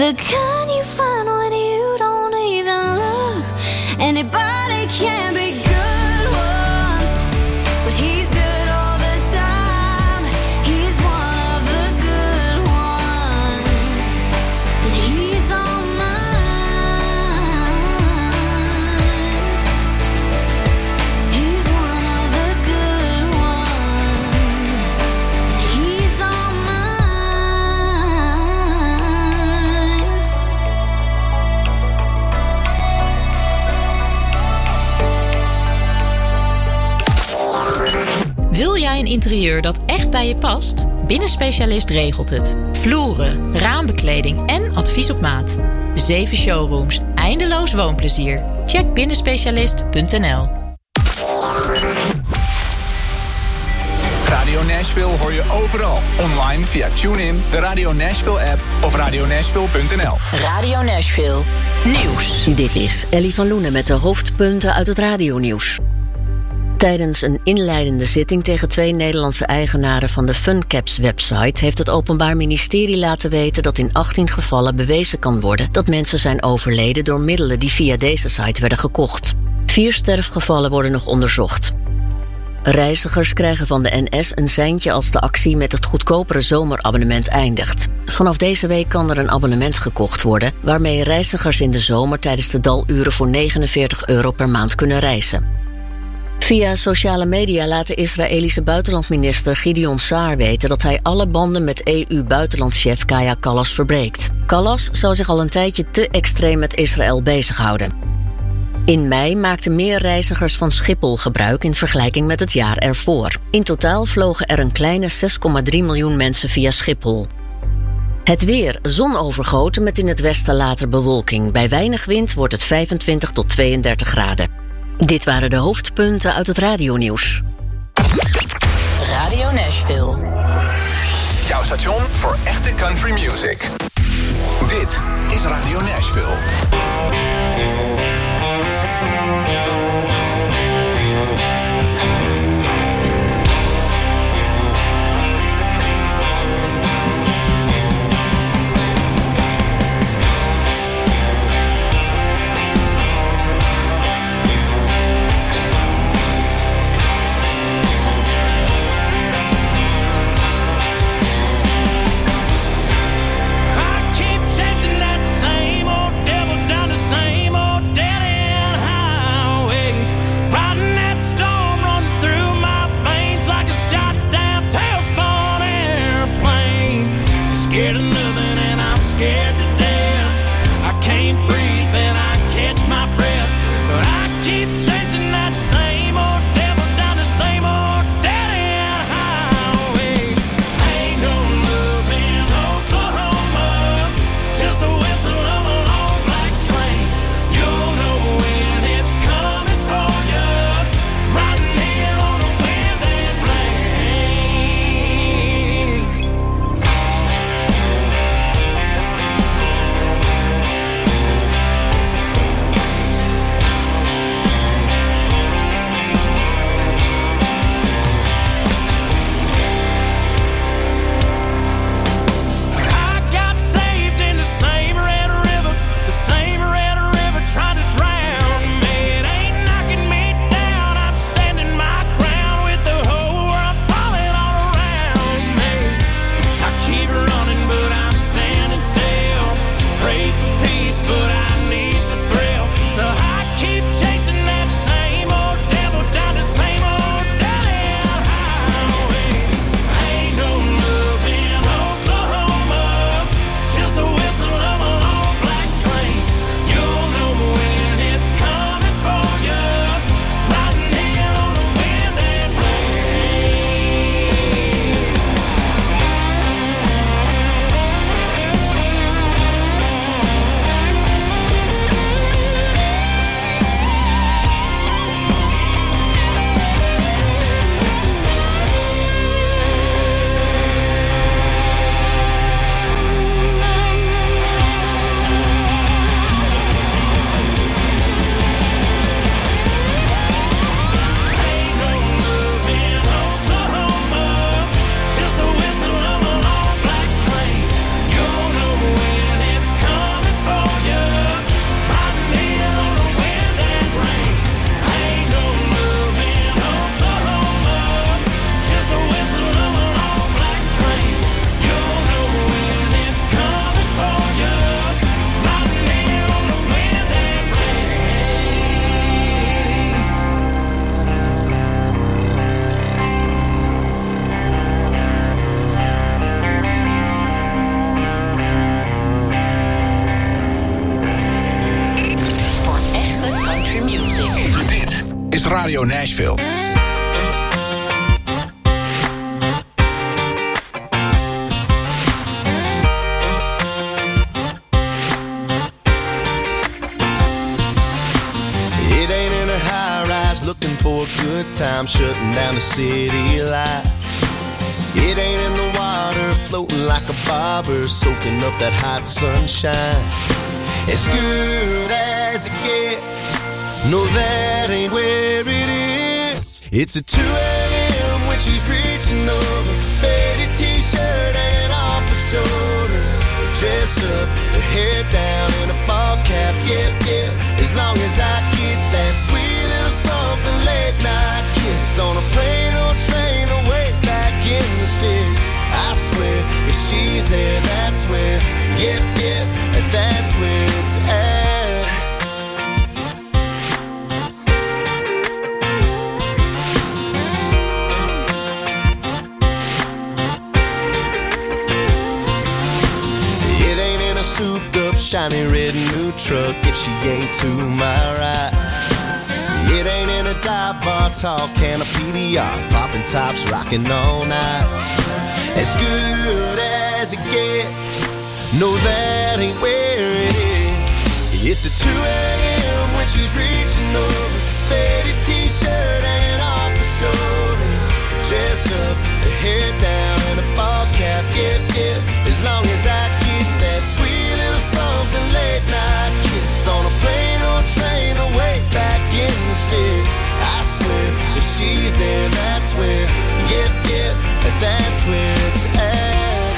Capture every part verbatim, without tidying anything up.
the kind you find when you don't even look. Anybody can be good once, but he's good all the time. He's one of the good ones, and he's on mine. He's one of the good ones, and he's on mine. Wil jij een interieur dat echt bij je past? Binnenspecialist regelt het. Vloeren, raambekleding en advies op maat. Zeven showrooms, eindeloos woonplezier. Check binnenspecialist punt n l. Radio Nashville hoor je overal. Online via TuneIn, de Radio Nashville app of radio nashville punt n l. Radio Nashville. Nieuws. Dit is Ellie van Loenen met de hoofdpunten uit het radionieuws. Tijdens een inleidende zitting tegen twee Nederlandse eigenaren van de Funcaps-website heeft het Openbaar Ministerie laten weten dat in achttien gevallen bewezen kan worden dat mensen zijn overleden door middelen die via deze site werden gekocht. Vier sterfgevallen worden nog onderzocht. Reizigers krijgen van de N S een seintje als de actie met het goedkopere zomerabonnement eindigt. Vanaf deze week kan er een abonnement gekocht worden waarmee reizigers in de zomer tijdens de daluren voor negenenveertig euro per maand kunnen reizen. Via sociale media laat de Israëlische buitenlandminister Gideon Saar weten dat hij alle banden met E U-buitenlandchef Kaja Kallas verbreekt. Kallas zou zich al een tijdje te extreem met Israël bezighouden. In mei maakten meer reizigers van Schiphol gebruik in vergelijking met het jaar ervoor. In totaal vlogen er een kleine zes komma drie miljoen mensen via Schiphol. Het weer, zonovergoten met in het westen later bewolking. Bij weinig wind wordt het vijfentwintig tot tweeëndertig graden. Dit waren de hoofdpunten uit het radionieuws. Radio Nashville. Jouw station voor echte country music. Dit is Radio Nashville. Chasing that same old devil down the same old Radio Nashville. It ain't in a high rise looking for a good time, shutting down the city lights. It ain't in the water floating like a bobber, soaking up that hot sunshine. As good as it gets, no, that ain't where it is. It's at two a.m. when she's reaching over, faded t-shirt and off her shoulder, dress up, her hair down in a ball cap, yeah, yeah. As long as I get that sweet little something late night kiss on a plane or train away back in the sticks. I swear, if she's there, that's where, yeah, yeah, that's where it's at. It ain't in a souped up, shiny red new truck if she ain't to my right. It ain't in a dive bar, tall can of P B R, popping tops, rocking all night. As good as it gets, no, that ain't where it is. It's at two a.m. when she's reaching over, faded t-shirt and off her shoulder, dress up, her hair down and a ball cap, yeah, yeah. As long as I get that sweet little something late night kiss on a plane or train away back in the sticks. I swear, if she's there, that's where, yeah, yeah, that's where it's at.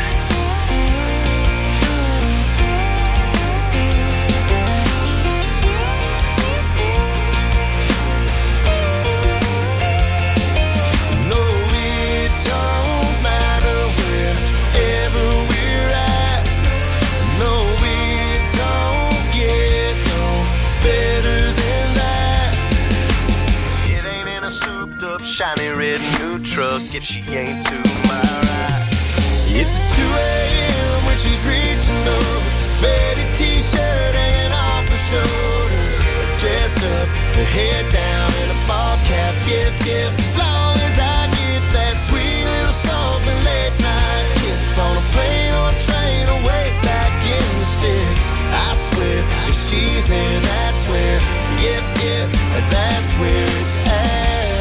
No, it don't matter wherever we're at. No, it don't get no better than that. It ain't in a souped up, shiny red new truck if she ain't to my right. It's at two a.m. when she's reaching over, faded t-shirt and off her shoulder, dressed up, her hair down in a ball cap, yeah, yeah. As long as I get that sweet little something late night kiss on a plane or train away back in the sticks. I swear, if she's there, that's where, yeah, yeah, that's where it's at.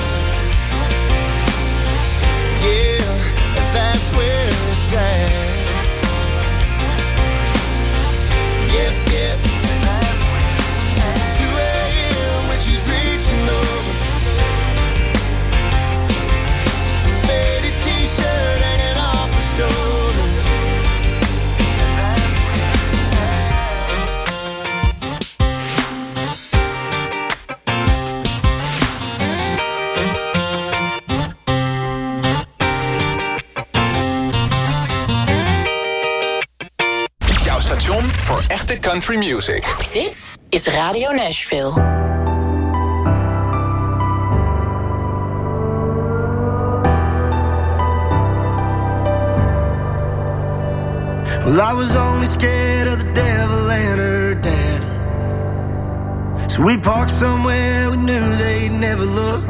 Yeah, that's where it's at. Yeah, yeah, two a.m. when she's reaching over, faded t-shirt hanging off her shoulder. Jouw station voor echte country music. Dit is Radio Nashville. Well, I was only scared of the devil and her dad, so we parked somewhere we knew they'd never look.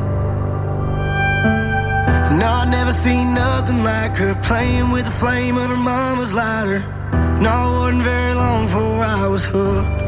No, I'd never seen nothing like her, playing with the flame of her mama's lighter. No, it wasn't very long before I was hooked.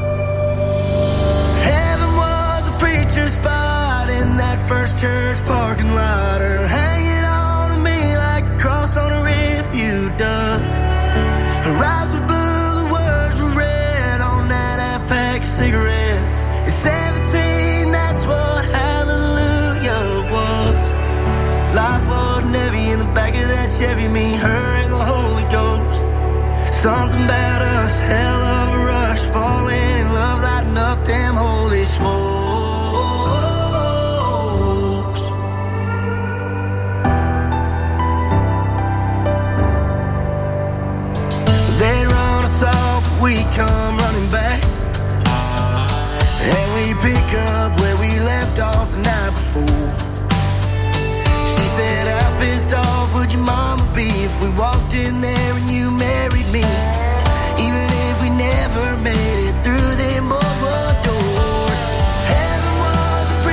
Heaven was a preacher's spot in that first church parking lot, her hanging on to me like a cross on a refuge does. Her eyes were blue, the words were red on that half-pack of cigarettes. At seventeen, that's what hallelujah was. Life wasn't heavy in the back of that Chevy, me, her, and the Holy Ghost. Something about us, hell of a rush, falling in love, lighting up them holy smokes. They'd run us off, but we come running back, and we pick up where we left off the night before. She said, how pissed off would your mama be if we walked in there and you married me? Even if we never made it through them boardwalk doors. Heaven was a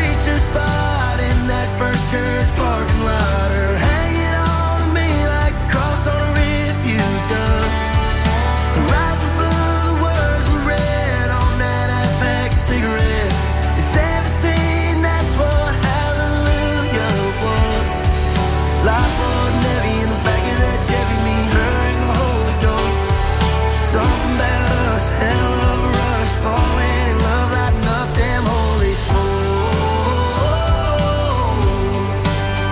hell of a rush, falling in love, lighting up them holy smokes.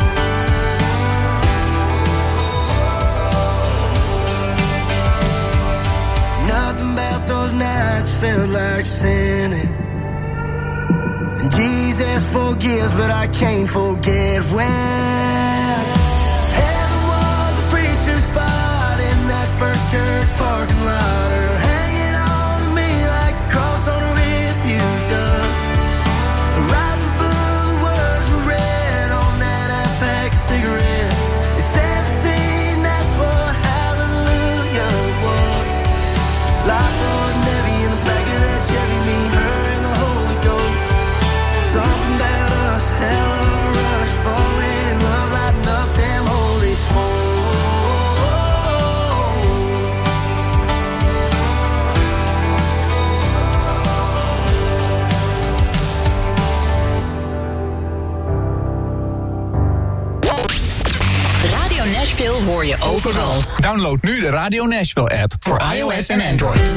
Nothing about those nights felt like sinning. And Jesus forgives, but I can't forget when heaven was a preacher's spot in that first church parking lot, or hanging on to me like a cross on a rearview does. Her eyes were blue, the words were red on that half pack of cigarettes. At seventeen, that's what hallelujah was. Life wasn't heavy in the back of that Chevy, me, her, and the Holy Ghost. Something about us, hell of a rush, falling in love, lighting up them holy smokes. Radio Nashville hoor je overal. Download nu de Radio Nashville app voor iOS en Android.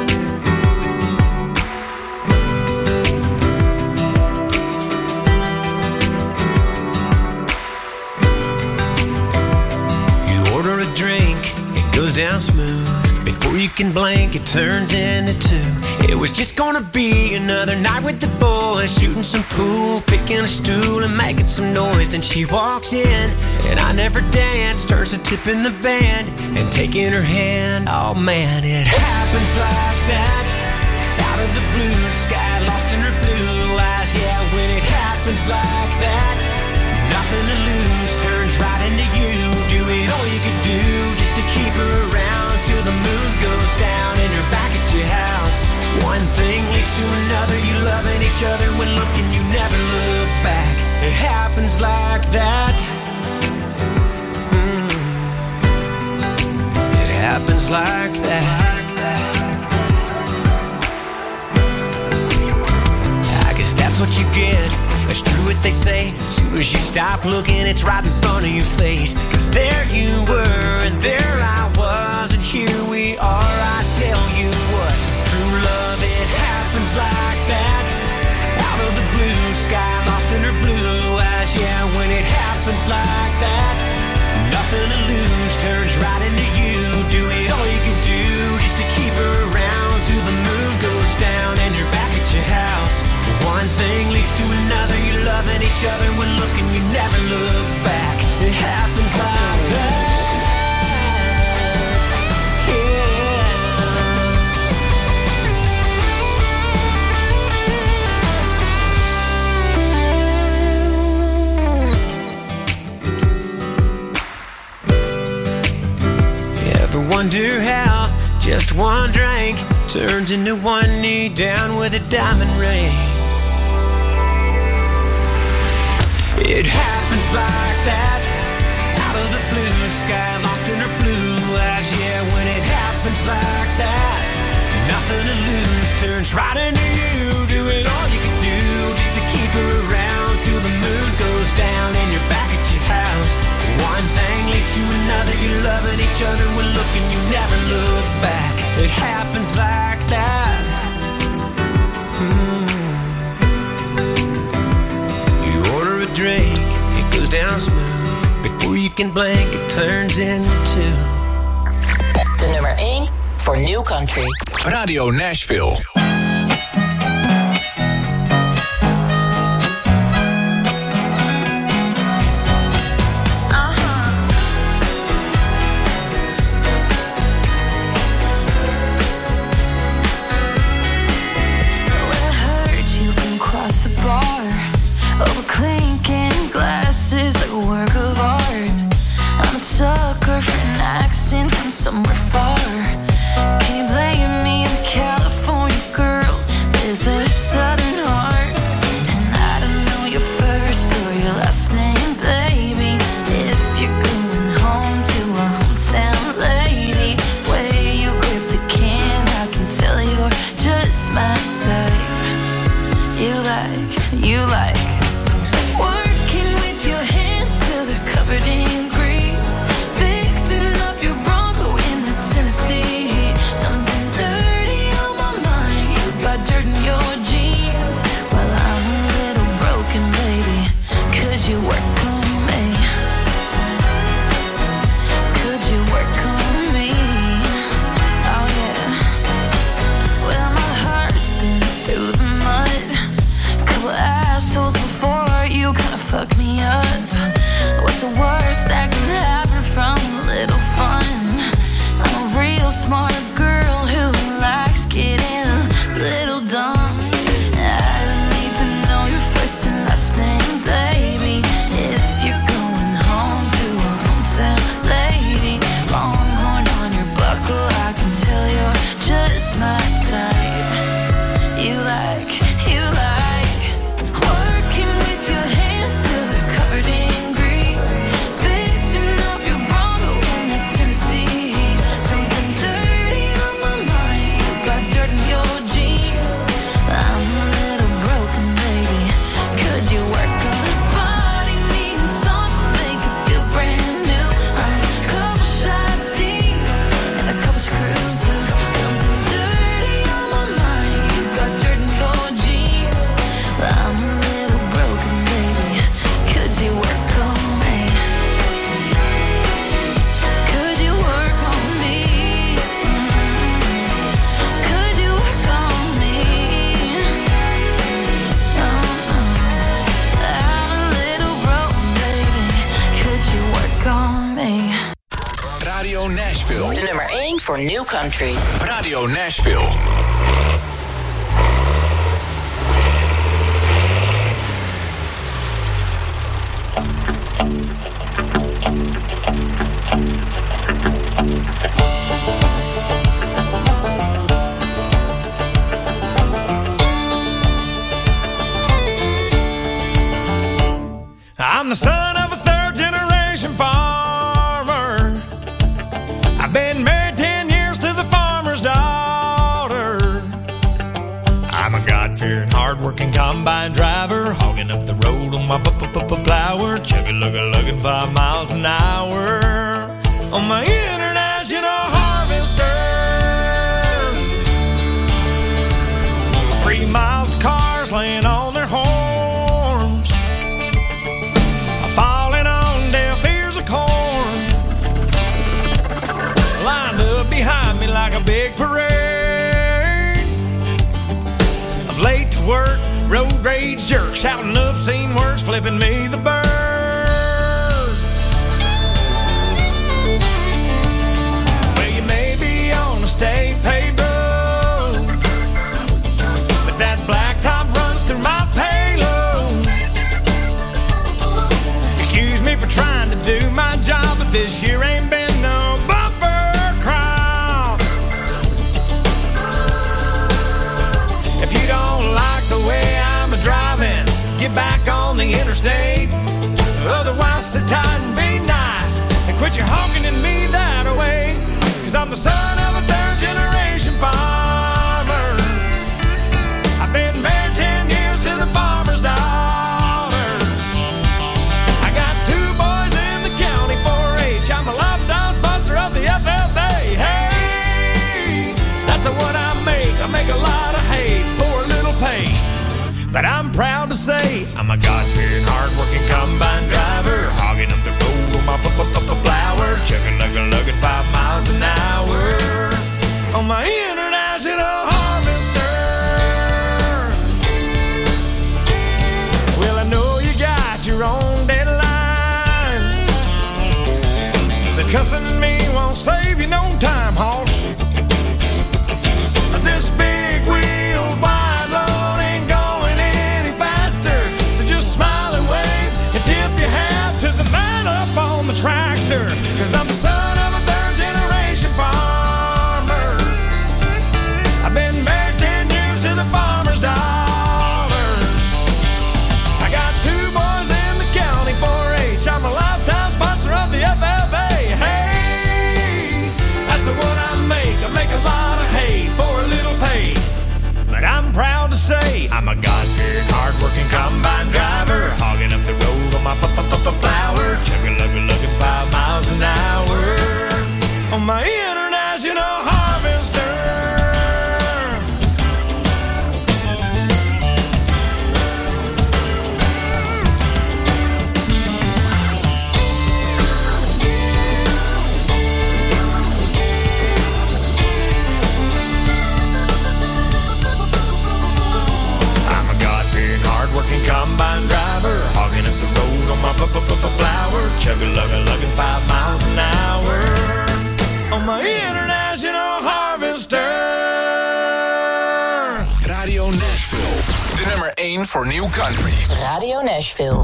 Down smooth. Before you can blink, it turned into two. It was just gonna be another night with the boys, shooting some pool, picking a stool and making some noise. Then she walks in, and I never danced. Turns to tipping the band and taking her hand. Oh man, it happens like that. Out of the blue sky, lost in her blue eyes. Yeah, when it happens like that, nothing to lose, turns right into you. Doing all you could do just to keep her around till the moon goes down and you're back at your house. One thing leads to another, you loving each other when looking you never look back. It happens like that. Mm. It happens like that. I guess that's what you get. It's true what they say. As soon as you stop looking, it's right in front of your face. Cause there you were, and there I was, and here we are. I tell you what, true love, it happens like that. Out of the blue sky, lost in her blue eyes. Yeah, when it happens like that, nothing to lose, turns right into you. Doing all you can do just to keep her around till the moon goes down and you're back at your house. One thing leads to another, you're loving each other when looking you never look back. It happens like that. Yeah. Ever wonder how just one drink turns into one knee down with a diamond ring? It happens like that. Out of the blue sky, lost in her blue eyes. Yeah, when it happens like that, nothing to lose, turns right into you. Doing all you can do just to keep her around till the moon goes down and you're back at your house. One thing leads to another, you're loving each other when looking you never look back. It happens like that. Mm. You order a drink, it goes down smooth. Before you can blink, it turns into two. De nummer één voor New Country. Radio Nashville. Somewhere far, can you blame me? I'm a California girl. for New Country. Radio Nashville. I'm the son of a third generation farmer. I've been married ten years to the farmer's daughter. I'm a God-fearing, hard-working combine driver, hogging up the road on my plower, chugga-lugga-lugging five miles an hour on my international harvester. Three miles of cars laying on their horns, falling on deaf ears of corn, lined up behind me like a big parade of late to work, road rage jerks, shouting obscene words, flipping me the bird. Well, you may be on a state paved road, but that blacktop runs through my payload. Excuse me for trying to do my job, but this year ain't been no bumper crop. If you don't like the way I'm a-driving, get back on the interstate. Otherwise, sit tight and be nice and quit your honking at me that way. Cause I'm the son of a third generation farmer. I've been married ten years to the farmer's daughter. I got two boys in the county four H. I'm a lifetime sponsor of the F F A. Hey, that's what I make. I make a lot of hay for a little pay. But I'm proud to say I'm a God-fearing, hard-working combine driver, hogging up the road on my plower, chugging-lugga-lugging five miles an hour on my international harvester. Well, I know you got your own deadlines, but cussing at me won't save you no time, hoss. This big wheel wide load ain't going any faster, so just smile and wave and tip your hat to the man up on the tractor. Cause I'm the son of a third generation farmer. I've been married ten years to the farmer's daughter. I got two boys in the county four H. I'm a lifetime sponsor of the F F A. Hey, that's what I make. I make a lot of hay for a little pay. But I'm proud to say I'm a God-fearing, hard-working combine driver, hogging up the road on my plower, chugging-lugga-lugging five miles an hour on my international harvester. Hard-working combine driver, hogging up the road on my plower, chugga-lugga-lugging five miles an hour on my international harvester. Radio Nashville, de nummer één voor New Country. Radio Nashville.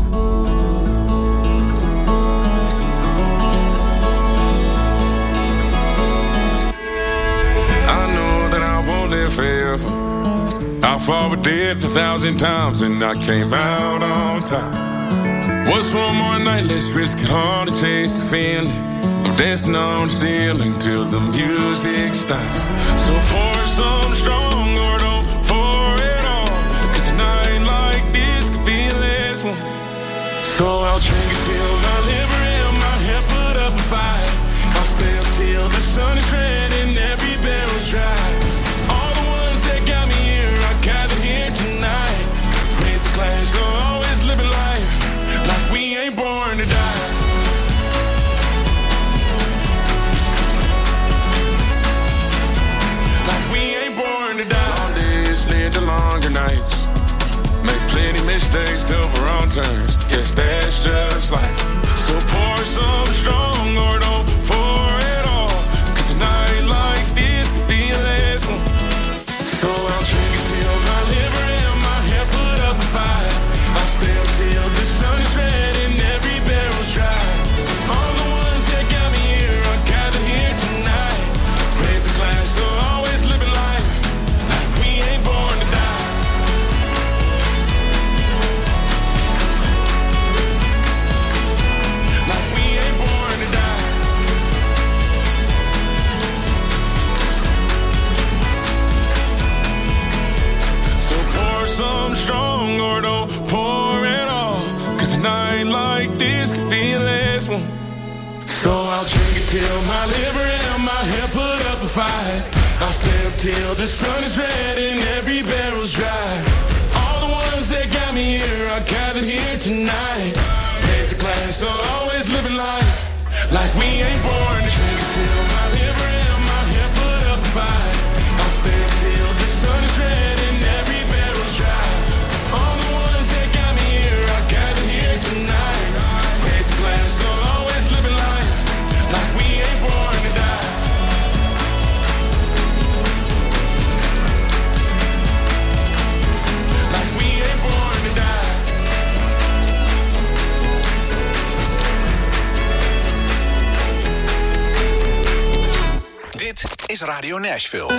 I know that I won't live forever. I fought with death a thousand times and I came out on top. What's one more night? Let's risk it all to change the feeling of dancing on the ceiling till the music stops. So pour some strong or don't pour it all, cause a night like this could be the last one. So I'll drink it till my liver and my head put up a fight. I'll stay up till the sun is red and every barrel's dry. All the ones that got me here, I gathered here tonight. Raise the glass, so always living life like we ain't born to die. Like we ain't born to die. Long days lead to longer nights. Make plenty mistakes, cover wrong turns. Guess that's just life. So pour some strong or don't pour it all, cause a night like till my liver and my hair put up a fight. I'll stay up till the sun is red and every barrel's dry. All the ones that got me here are gathered here tonight. Face the class, so always living life like we ain't born. Drink till my liver and my hair put up a fight. I'll stay up till the sun is red and every barrel's dry. All the ones that got me here are gathered here tonight. Face the class, so always living life like we ain't born to die. Like we ain't born to die. Dit is Radio Nashville.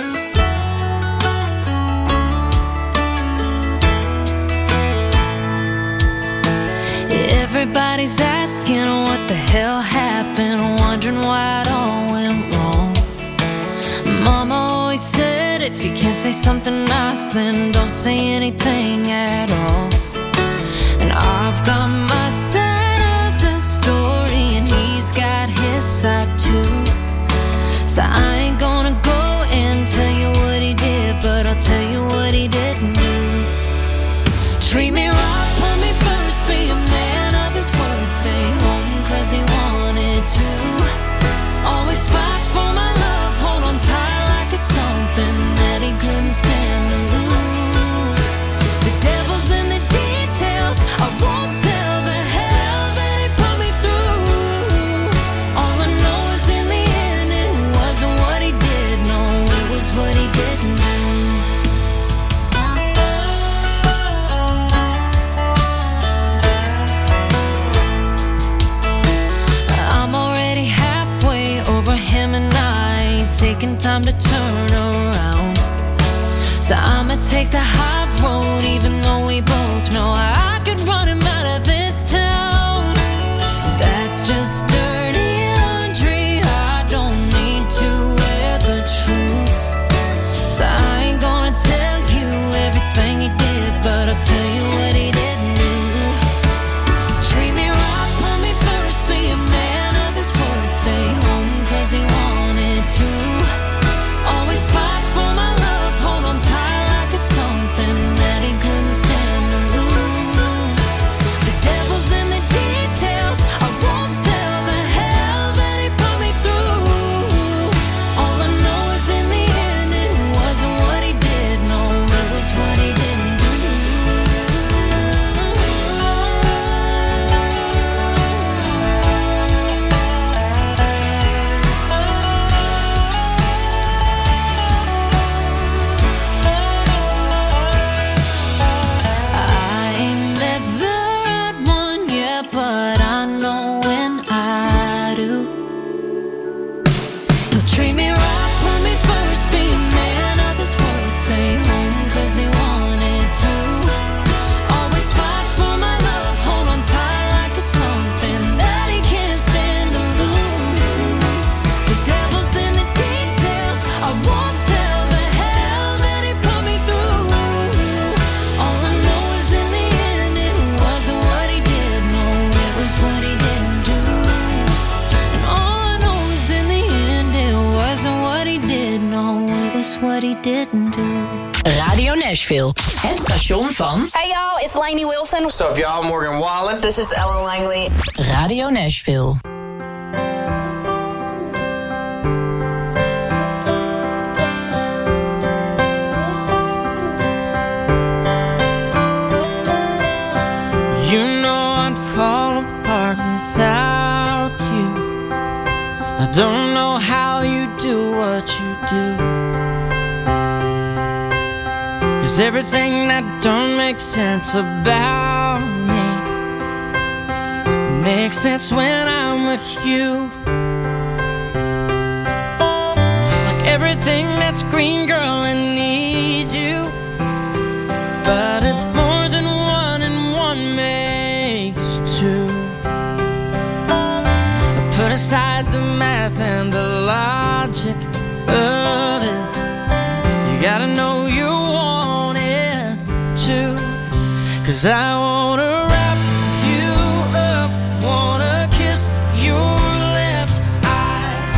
Everybody's asking what the hell happened, wondering why it all went wrong. Mama always said if you can't say something nice, then don't say anything at all. And I've got my side of the story and he's got his side too. So I ain't gonna go and tell you what he did, but I'll tell you what he didn't do. Treat me right, put me first, be a man of his word. Stay home cause he wanted to. Always fight for my love, hold on tight like it's something that he couldn't stand to lose. The devil's in the details, I won't tell the hell that he put me through. All I know is in the end it wasn't what he did, no, it was what he didn't do. Him and I ain't taking time to turn around. So I'ma take the high road, even though we both know I could run him out of this town. That's just dirty laundry, I don't need to wear the truth. So I ain't gonna tell you everything he did, but I'll tell you what he didn't do. Treat me right, put me first, be a man of his word. Stay home cause he wanted to. Always fight for my love, hold on tight like it's something that he couldn't stand to lose. The devil's in the details, I won't tell the hell that he put me through. All I know is in the end it wasn't what he did, no, it was what he didn't do. I ain't met the right one yet, but I know when I do. He'll treat me right, put me first, be a man of his word. Stay home cause he wanted to. Always fight for my love, hold on tight like it's something that he can't stand to lose. The devil's in the details, I won't tell the hell that he put me through. All I know is in the end it wasn't what he did, no, it was what he didn't do. And all I know is in the end it wasn't what he did, no, it was what he didn't do. Radio Nashville. Het station van Hey y'all, it's Lainey Wilson. What's up, y'all? Morgan Wallen. This is Ellen Langley. Radio Nashville. You know I'd fall apart without you. I don't know how you do what you do. 'Cause everything that don't make sense about me makes sense when I'm with you. Like everything that's green, girl, I need you. But it's more than one and one makes two. Put aside the math and the logic of it. You gotta know you want it too. 'Cause I wanna wrap you up, wanna kiss your lips. I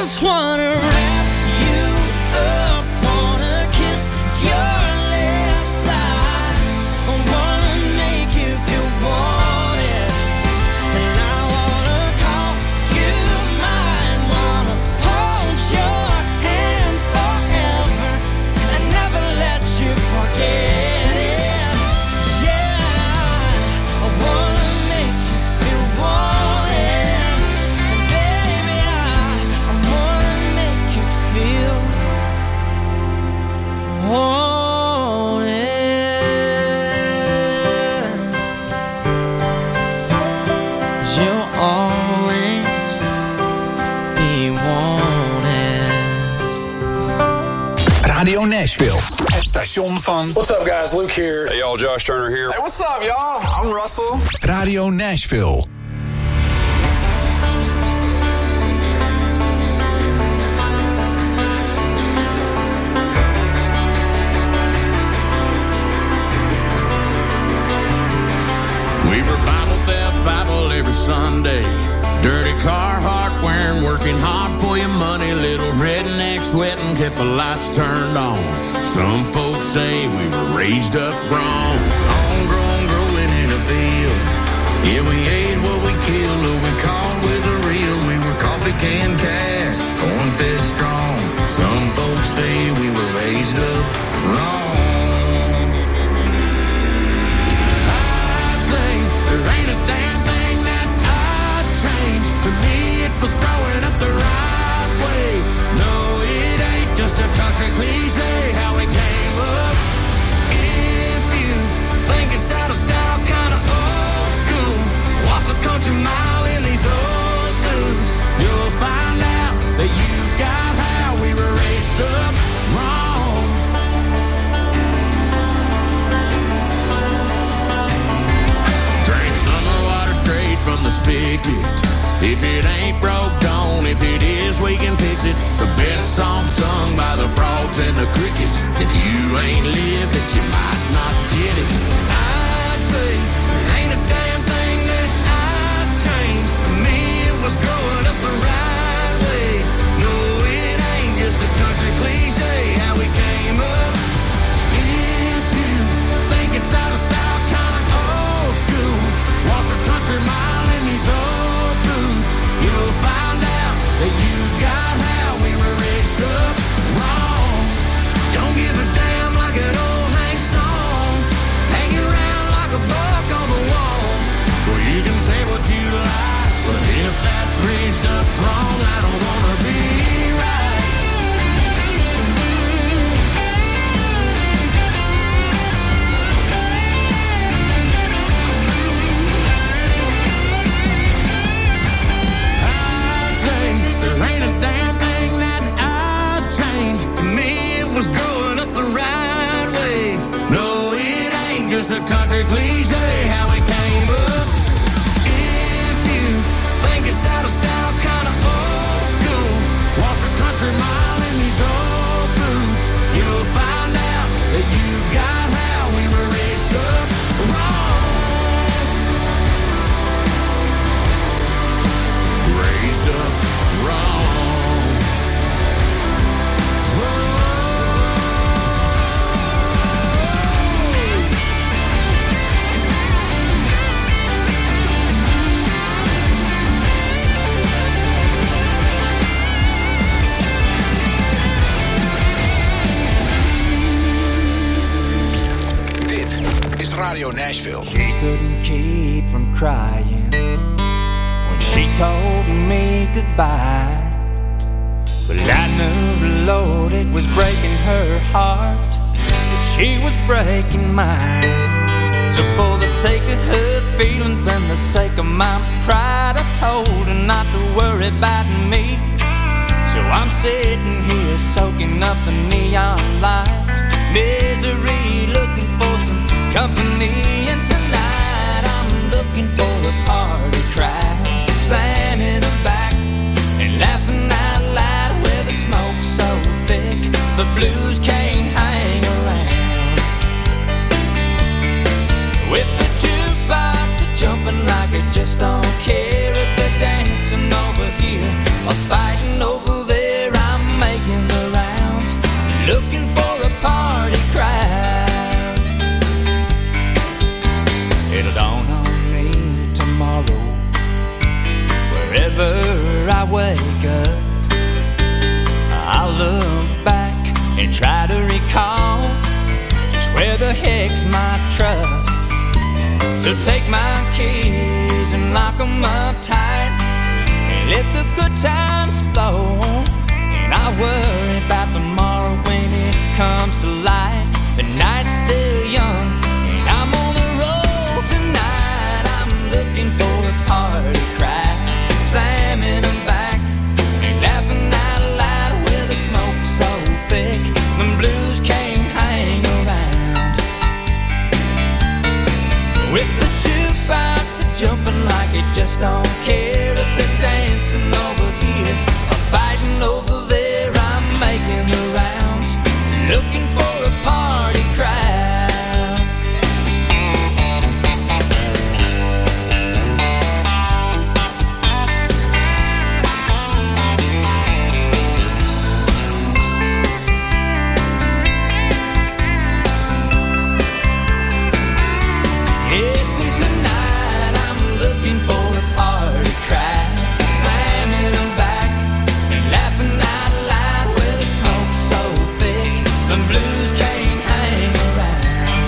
just wanna wrap you up, wanna kiss your left side, I wanna make you feel wanted, and I wanna call you mine, wanna hold your hand forever, and never let you forget it. Yeah, I wanna make you feel wanted, and baby, I, I wanna make you feel wanted. You'll always be wanted. Radio Nashville. Het station van... What's up, guys? Luke here. Hey, y'all. Josh Turner here. Hey, what's up, y'all? I'm Russell. Radio Nashville. We were Bible Belt Bible every Sunday. Dirty Carhartt wearing, working hard for your money. Little redneck sweating, kept the lights turned on. Some folks say we were raised up wrong. Homegrown, growing in a field. Yeah, we ate what we killed, or we caught with the real. We were coffee can cats, corn-fed strong. Some folks say we were raised up wrong. There ain't a damn thing that I'd change. To me, it was growing up the right way. No, it ain't just a country cliche how we came up. If you think it's out of style, kind of old school, walk a country mile in these old boots, you'll find out that you got how we were raised up wrong. Summer water straight from the spigot. If it ain't broke, don't. If it is, we can fix it. The best song sung by the frogs and the crickets. If you ain't lived it, you might not get it. I'd say there ain't a damn thing that I'd change. To me, it was growing up the right way. No, it ain't just a country cliche how we came up. If you think it's out of style, kind of old school, walk a country mile in these old boots, you'll find out that you got how we were raised up wrong. Don't give a damn like an old Hank song, hanging around like a buck on the wall. Well, you can say what you like, but if that's raised up wrong, I don't wanna be right. There ain't a damn thing that I'd change. To me, it was growing up the right way. No, it ain't just a country cliche how we came up. If you think it's out of style, kind of old school, walk a country mile in these old boots, you'll find out that you got how we were raised up wrong. Raised up wrong. Dit is Radio Nashville. She couldn't keep from crying when she told me goodbye. But I knew the Lord, it was breaking her heart if she was breaking mine. So for the sake of her feelings and the sake of my pride, I told her not to worry about me. So I'm sitting here soaking up the neon lights, misery, looking for some company. And tonight I'm looking for a party crowd, slamming her back and laughing out loud, where the smoke's so thick the blues can't hang around. With the jukebox jumping like it just don't care if they're dancing over here or fighting over there. Wherever I wake up, I look back and try to recall just where the heck's my truck. So take my keys and lock 'em up tight and let the good times flow. And I worry about tomorrow when it comes to light. The night's still young and I'm on the road tonight. I'm looking for a party crowd, slamming them back and laughing out loud with the smoke so thick when blues can't hang around. With the jukebox jumping like it just don't care if they're dancing over here or fighting over there. I'm making the rounds, looking for a party crowd. Yes, and tonight I'm looking for a party crowd, slamming them back and laughing out loud with the smoke so thick the blues can't hang around.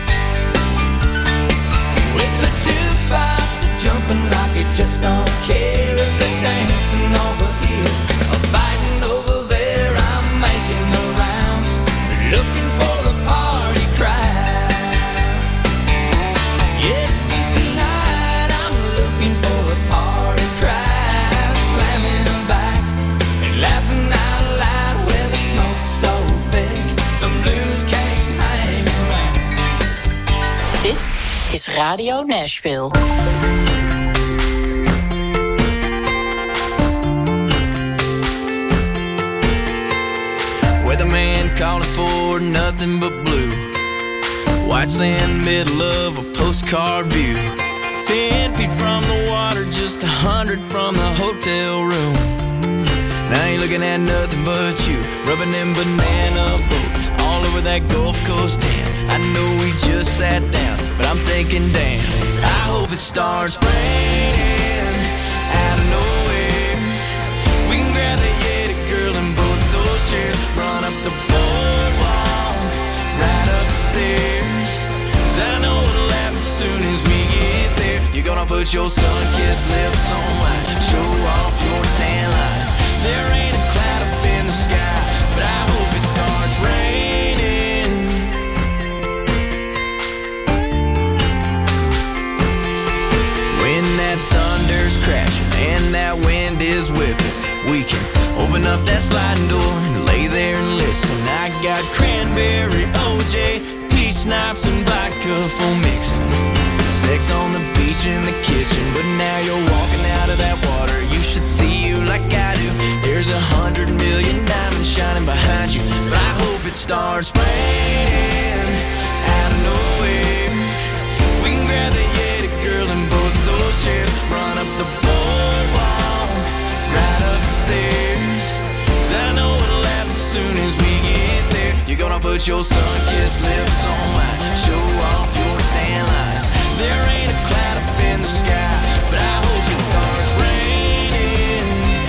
With the jukebox jumping like it just don't care if they're dancing over here or fighting over there. I'm making the rounds, looking for a party crowd. Yes, and tonight I'm looking for a party crowd, slamming them back and laughing out loud with the smoke so big the blues can't hang around. Dit is Radio Nashville. Weatherman calling for nothing but blue. White sand, middle of a postcard view. Ten feet from the water, just a hundred from the hotel room. And I ain't looking at nothing but you, rubbing them banana boat all over that Gulf Coast damn. I know we just sat down, but I'm thinking, damn, I hope it starts raining out of nowhere. We can grab the Yeti girl and both those chairs, run up the boardwalk, right upstairs. 'Cause I know it'll happen as soon as we get there. You're gonna put your sun-kissed lips on mine, show off your tan lines. There ain't a cloud up in the sky, but I hope it starts raining. When that thunder's crashing and that wind is whipping, we can open up that sliding door and lay there and listen. I got cranberry O J, peach schnapps and vodka for mixing. Sex on the beach in the kitchen, but now you're walking out of that water. You should see you like I do. There's a hundred million diamonds shining behind you, but I hope it starts raining out of nowhere. We can grab the Yeti girl and both those chairs, run up the boardwalk, right upstairs. 'Cause I know it'll happen as soon as we get there. You're gonna put your sun-kissed lips on mine, show off your tan lines. There ain't a cloud up in the sky, but I hope it starts raining.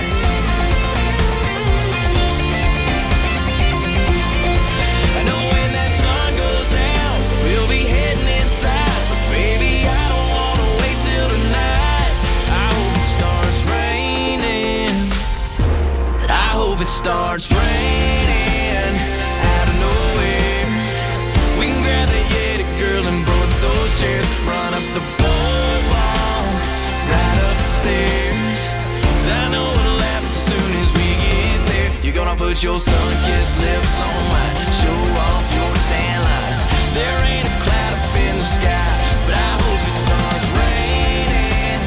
I know when that sun goes down, we'll be heading inside. But baby, I don't wanna wait till tonight. I hope it starts raining. I hope it starts raining out of nowhere. We can grab the Yeti girl and both those chairs, run up the boardwalk, right upstairs. 'Cause I know it'll happen as soon as we get there. You're gonna put your sun-kissed lips on mine, show off your tan lines. There ain't a cloud up in the sky, but I hope it starts raining.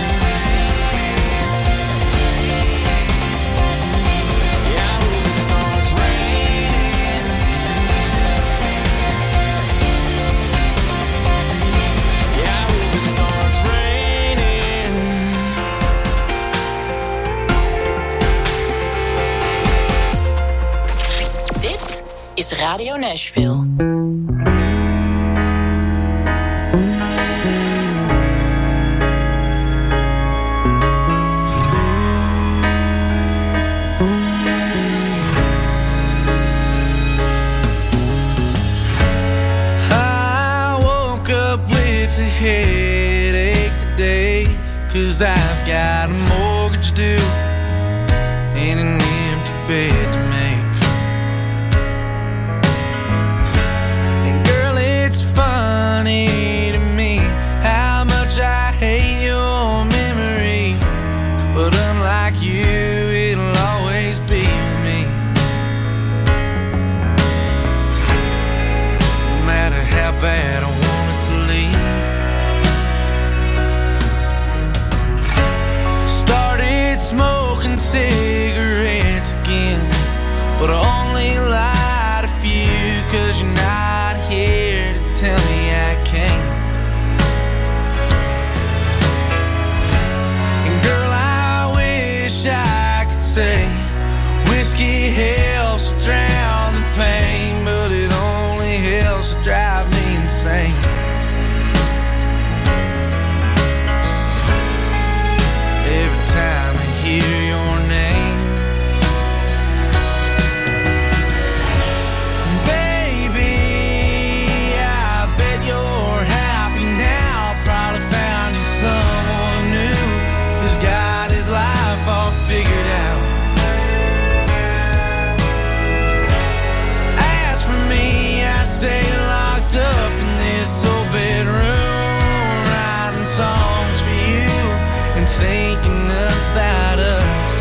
Yeah, I hope it starts raining. Yeah, I hope it starts raining. Dit is Radio Nashville. like you, it'll always be me. No matter how bad I wanted to leave. Started smoking cigarettes again, but I only light a few, 'cause you're not here to tell me I can't. And girl, I wish I could say whiskey helps drown the pain, but it only helps to drive me insane. Every time I hear your name, baby, I bet you're happy now. Probably found you someone new who's got his life all figured out. As for me, I stay locked up in this old bedroom, writing songs for you and thinking about us.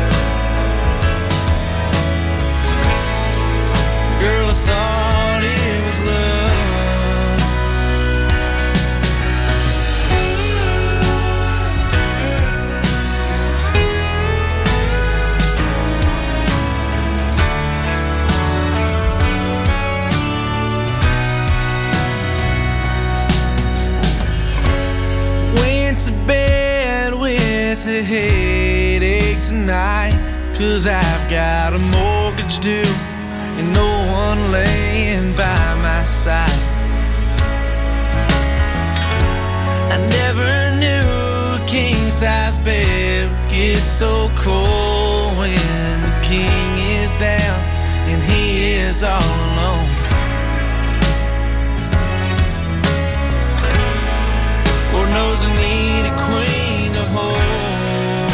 Girl, I thought it was love. Went to bed with a headache tonight, 'cause I've got a mortgage due and no one laying by my side. I never knew a king-size bed would get so cold when the king is down and he is all alone. Lord knows I need a queen to hold.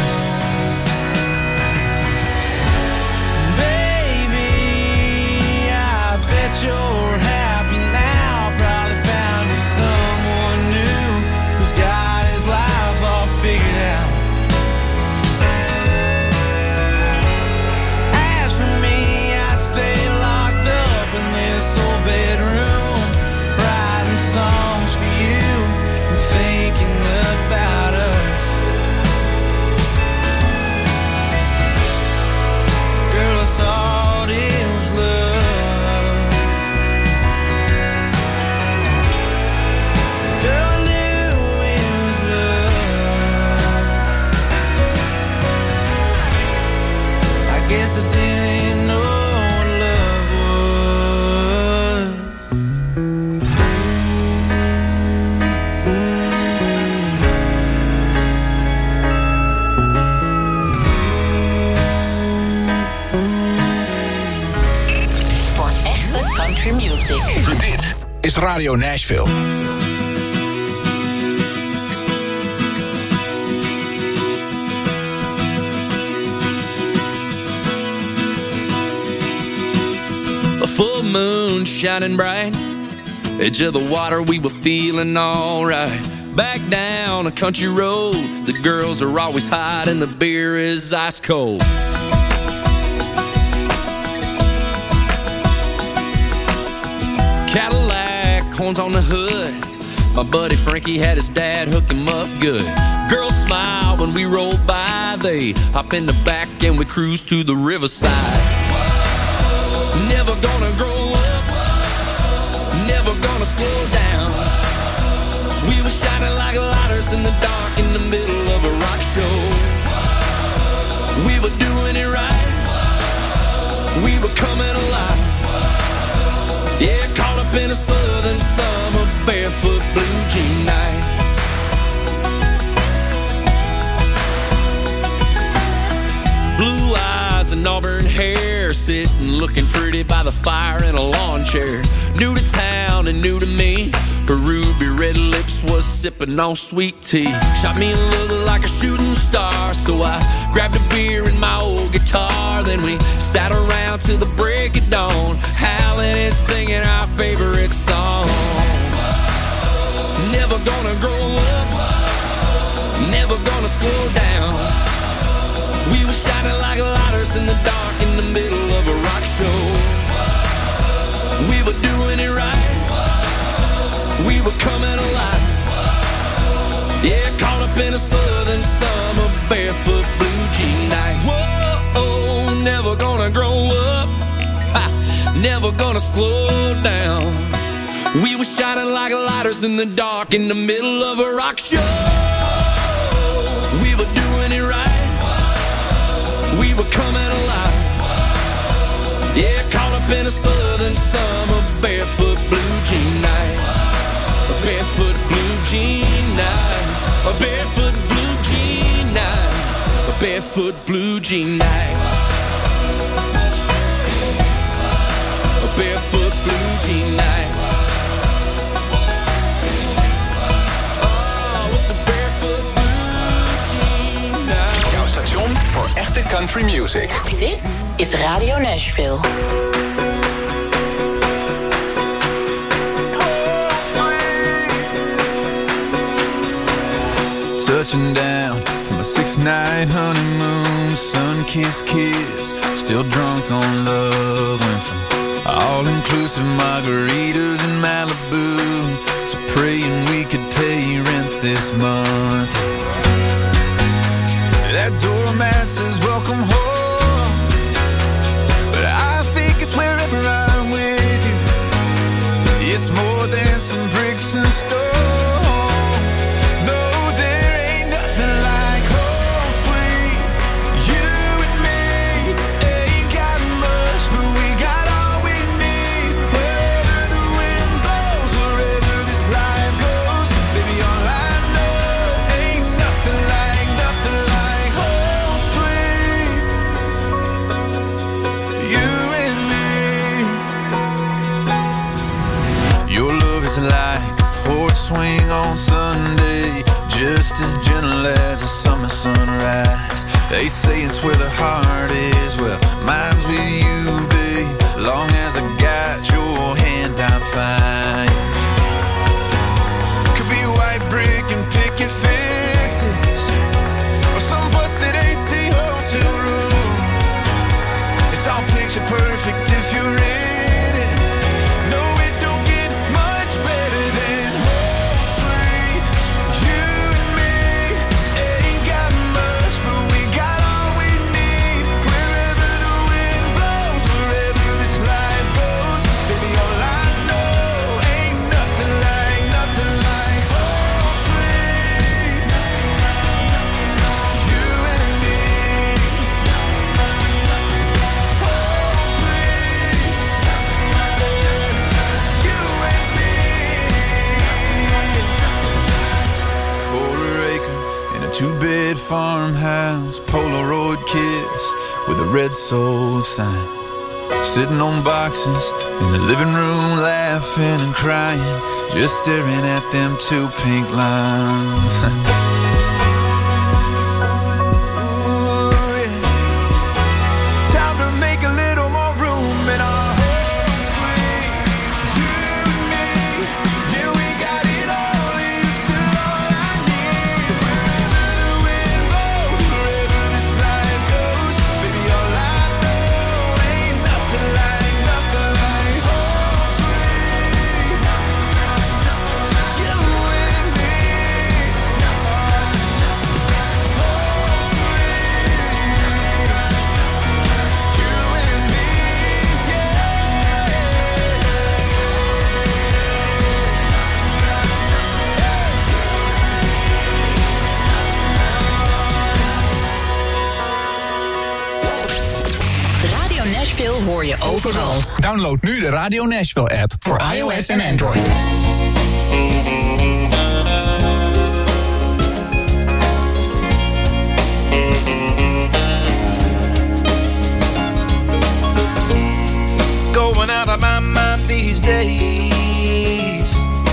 Baby, I bet you're happy now. Probably found you someone new who's got his life all figured out. As for me, I stay locked up in this old bedroom, writing songs for you and thinking about us. Girl, I thought it was love. Girl, I knew it was love. I guess I didn't know what love was. Voor echte country music. Dit is Radio Nashville. A full moon shining bright, edge of the water, we were feeling alright. Back down a country road, the girls are always hot and the beer is ice cold. Cadillac, horns on the hood, my buddy Frankie had his dad hook him up good. Girls smile when we roll by, they hop in the back and we cruise to the riverside. Never gonna grow up, never gonna slow down. We were shining like lighters in the dark in the middle of a rock show. We were doing it right, we were coming alive. Yeah, caught up in a southern summer barefoot blue jean night. Blue eyes and auburn hair, sitting looking pretty by the fire in a lawn chair. New to town and new to me, her ruby red lips was sipping on sweet tea. Shot me a look like a shooting star, so I grabbed a beer and my old guitar. Then we sat around till the break of dawn, howling and singing our favorite song. Never gonna grow up, never gonna slow down. lighters in the dark in the middle of a rock show. We were doing it right. We were coming alive. Yeah, caught up in a southern summer barefoot blue jean night. Whoa, never gonna grow up. Ha, never gonna slow down. We were shining like lighters in the dark in the middle of a rock show. We were doing it right. We were coming alive. Yeah, caught up in a southern summer barefoot blue jean night. A barefoot blue jean night. A barefoot blue jean night. A barefoot blue jean night. A barefoot blue jean night. Oh, what's a barefoot blue jean night? Jouw station voor echte country music. Dit is Radio Nashville. Touching down from a six-night honeymoon, sun-kissed kiss, still drunk on love. Went from all-inclusive margaritas in Malibu to praying we could pay rent this month. That doormat says welcome home, but I think it's wherever I'm with you. It's more than some bricks and stone. Swing on Sunday, just as gentle as a summer sunrise. They say it's where the heart is. Well, mine's with you, babe. Long as I got your hand, I'm fine. Could be white brick and picket fences, or some busted A C hotel room. It's all picture perfect if you're in it. No, it don't get much better than two-bed farmhouse, Polaroid kiss with a red sold sign. Sitting on boxes in the living room, laughing and crying, just staring at them two pink lines. Ooh, yeah. Time to make a little more room in our home sweet. You and me, yeah, we got it all. It's still all I need. Wherever the wind blows, wherever this life goes, baby, all I know ain't nothing like, nothing like home sweet. You and me, home sweet. You and me, Radio Nashville hoor je overal. Download nu de Radio Nashville app voor iOS en Android. Going out of my mind these days,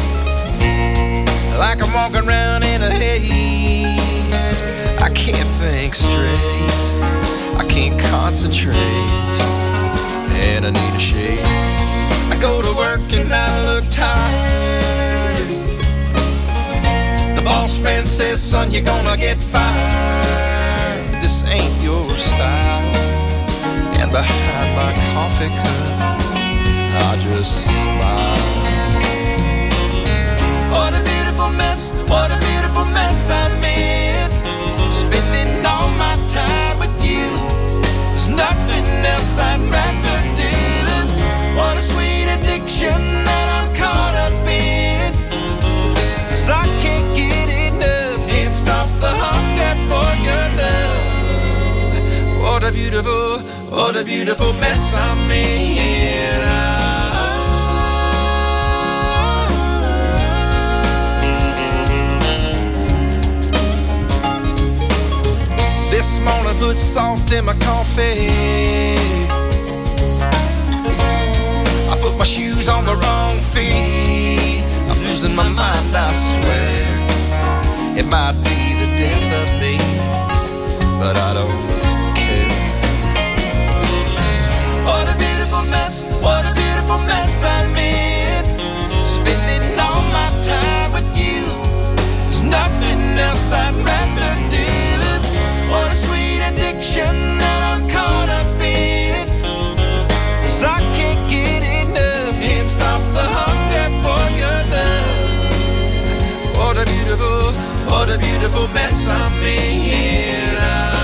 like I'm walking around in a haze. I can't think straight, I can't concentrate, and I need a shake. I go to work and I look tired. The boss man says, son, you're gonna get fired. This ain't your style. coffee cup, I just smile. What a beautiful mess, what a beautiful mess I'm in. Spending all my time with you. There's nothing else I'd rather do. What a sweet addiction that I'm caught up in. 'Cause I can't get enough, can't stop the hunger for your love. What a beautiful, what a beautiful mess I'm in. This morning put salt in my coffee. I put my shoes on the wrong feet. I'm losing my mind, I swear. It might be the death of me, but I don't care. What a beautiful mess, what a beautiful mess I'm in. Spending all my time with you. There's nothing else I'd rather do. What a sweet addiction that I'm caught up in. 'Cause I can't get enough, can't stop the hunger for your love. What a beautiful, what a beautiful mess I'm in.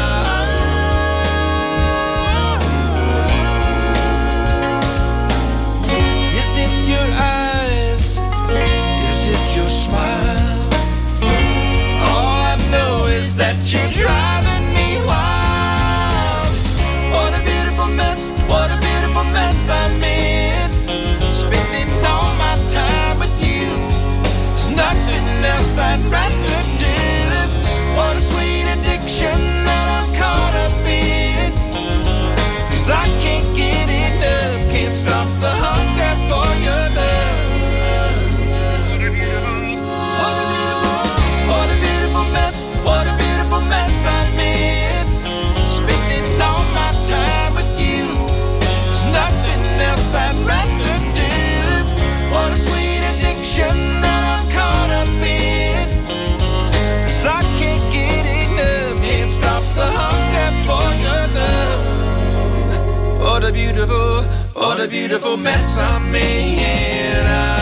Is it your eyes? Is it your smile? All I know is that you're driving me wild. What a beautiful mess, what a beautiful mess I'm in. Spending all my time with you. There's nothing else I'd rather do. What a sweet addiction that I'm caught up in. 'Cause I can't get enough, can't stop the hunger for your love. What a beautiful, what a beautiful, what a beautiful mess, what a beautiful mess I'm in. Spending all my time with you. There's nothing else I'd rather do. What a sweet addiction that I'm caught up in. 'Cause I can't get enough, can't stop the hunger for your love. What a beautiful, what a beautiful mess I'm in.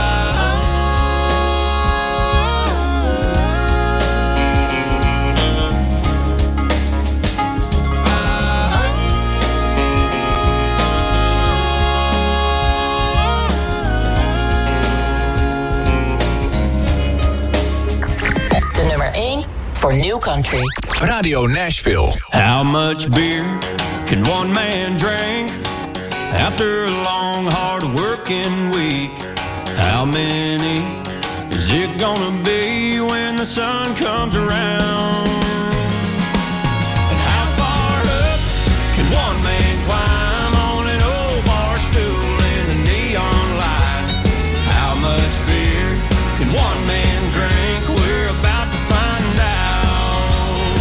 De nummer één voor New Country. Radio Nashville. How much beer can one man drink after a long, hard working week? How many is it gonna be when the sun comes around? And how far up can one man climb on an old bar stool in the neon light? How much beer can one man drink? We're about to find out.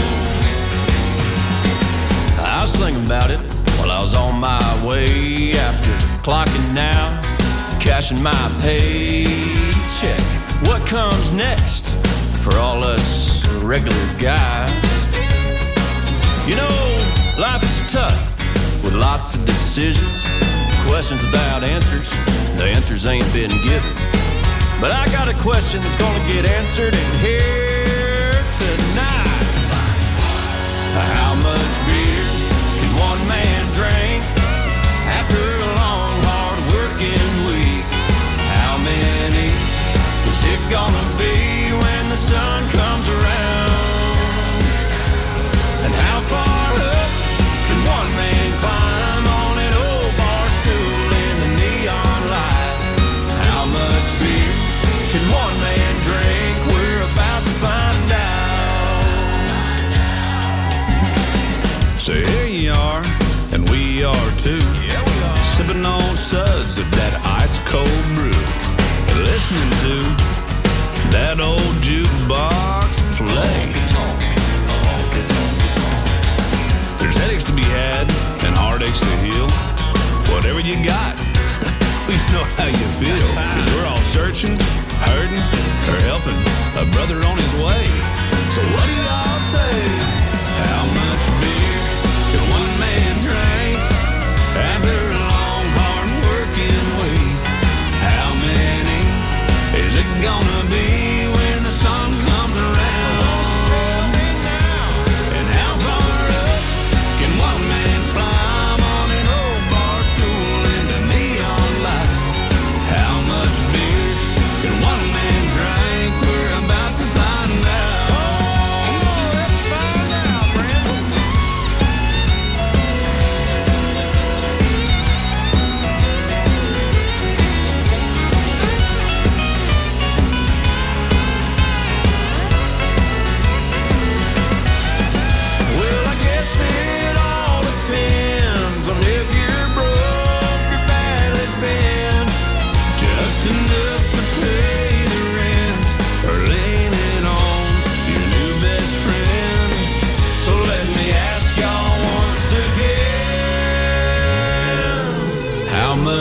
I was thinking about it while I was on my way after clocking out, cashing my paycheck. What comes next for all us regular guys? You know, life is tough with lots of decisions, questions without answers. The answers ain't been given, but I got a question that's gonna get answered in here tonight. How much beer can one man drink after a long, hard working week? How many is it gonna be when the sun comes around? And how far up can one man climb on an old bar stool in the neon light? How much beer can one man drink? We're about to find out. So here you are, and we are too. Yeah, we are. Sipping on suds of that ice cold brew. And listening to that old jukebox play. There's headaches to be had and heartaches to heal. Whatever you got, we know how you feel. 'Cause we're all searching, hurting, or helping a brother on his way. So what do y'all say? How much beer can one man drink after a long,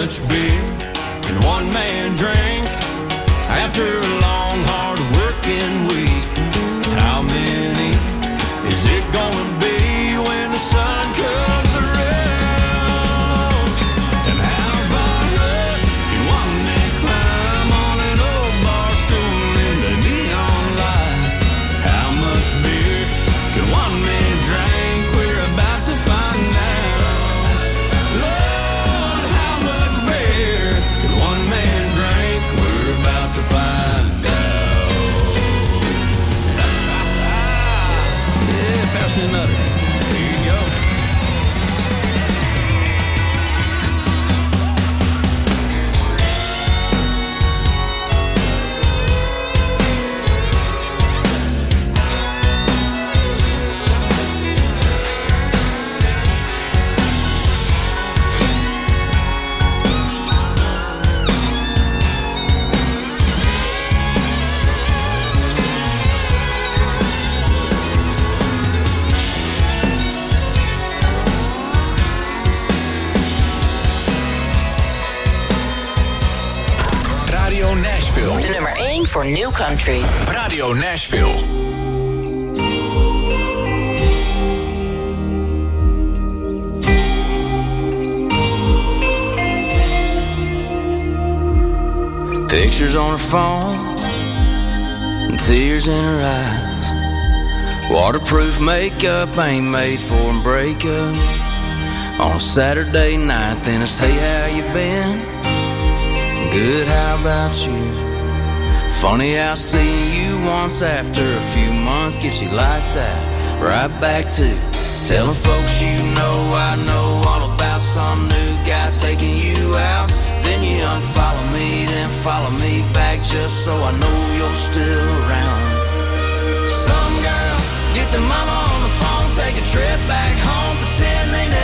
much beer can one man drink after a long, hard working week? How many is it gonna be when the sun comes around? And how far up can one man climb on an old bar stool in the neon light? How much beer can one man drink? We're about to find out. Lord, how much beer can one man drink? We're about to find out. Yeah, pass me another. Here you go. Radio Nashville. De nummer één voor New Country. Radio Nashville. Pictures on her phone and tears in her eyes. Waterproof makeup ain't made for a breakup. On a Saturday night, then it's hey, how you been? Good, how about you? Funny how seeing you once after a few months gets you like that. Right back to telling folks you know I know all about some new guy taking you out. Then you unfollow me, then follow me back just so I know you're still around. Some girls get their mama on the phone, take a trip back home, pretend